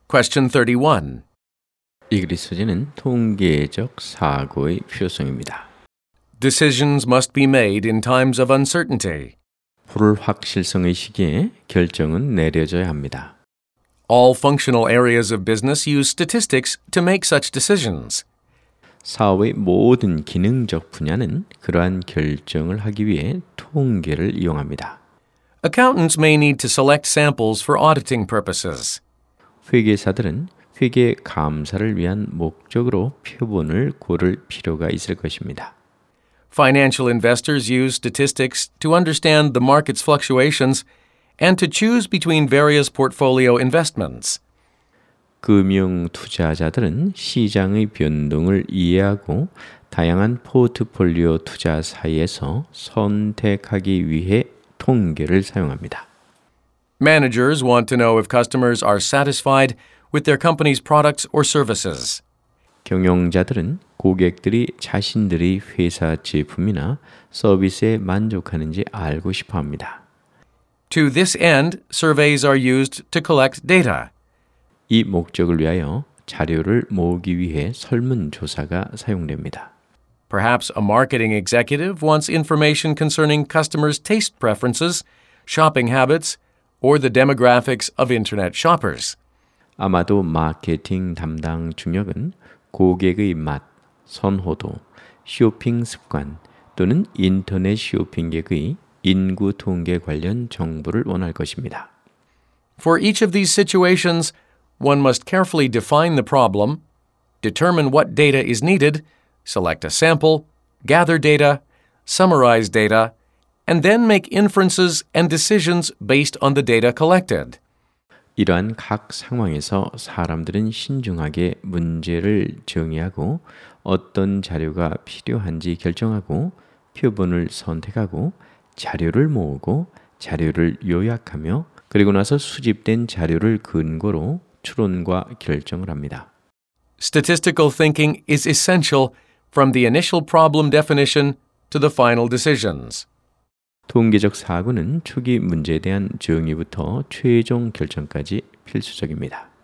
Question 31. 이 글의 소재는 통계적 사고의 필요성입니다. Decisions must be made in times of uncertainty. 불확실성의 시기에 결정은 내려져야 합니다. All functional areas of business use statistics to make such decisions. 사업의 모든 기능적 분야는 그러한 결정을 하기 위해 통계를 이용합니다. Accountants may need to select samples for auditing purposes. 회계사들은 회계 감사를 위한 목적으로 표본을 고를 필요가 있을 것입니다. Financial investors use statistics to understand the market's fluctuations and to choose between various portfolio investments. 금융 투자자들은 시장의 변동을 이해하고 다양한 포트폴리오 투자 사이에서 선택하기 위해 통계를 사용합니다. Managers want to know if customers are satisfied with their company's products or services. 경영자들은 고객들이 자신들의 회사 제품이나 서비스에 만족하는지 알고 싶어 합니다. To this end, surveys are used to collect data. 이 목적을 위하여 자료를 모으기 위해 설문조사가 사용됩니다. Perhaps a marketing executive wants information concerning customers' taste preferences, shopping habits, or the demographics of Internet shoppers. 아마도 마케팅 담당 중역은 고객의 맛, 선호도, 쇼핑 습관 또는 인터넷 쇼핑객의 인구 통계 관련 정보를 원할 것입니다. For each of these situations, one must carefully define the problem, determine what data is needed, select a sample, gather data, summarize data, and then make inferences and decisions based on the data collected. 이러한 각 상황에서 사람들은 신중하게 문제를 정의하고 어떤 자료가 필요한지 결정하고 표본을 선택하고 자료를 모으고 자료를 요약하며 그리고 나서 수집된 자료를 근거로 추론과 결정을 합니다. Statistical thinking is essential from the initial problem definition to the final decisions. 통계적 사고는 초기 문제에 대한 정의부터 최종 결정까지 필수적입니다.